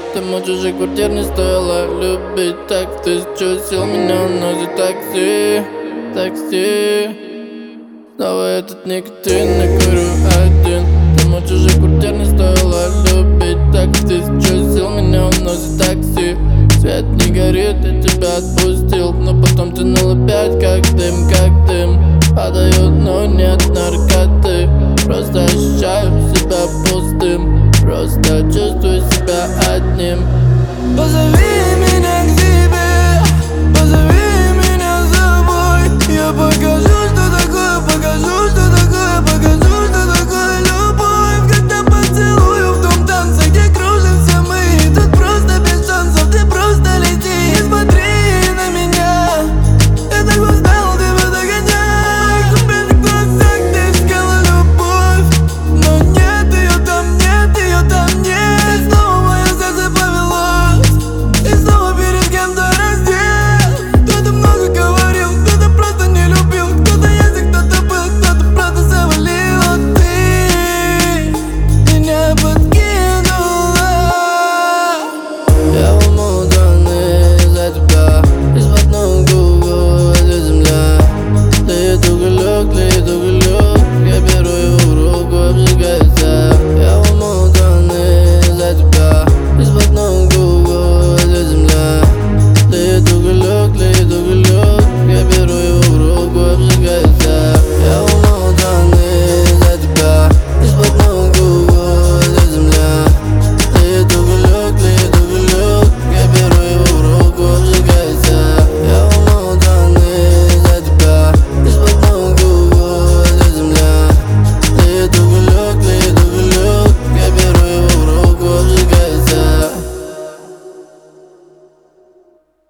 Тому чужих квартир не стоило любить. Так тысячу сил меня уносит такси, такси. Снова этот никотин, я курю один. Тому чужих квартир не стоило любить. Так тысячу сил меня уносит такси. Свет не горит, я тебя отпустил, но потом тянул опять как дым, как дым. Падаю, но нет наркотиков.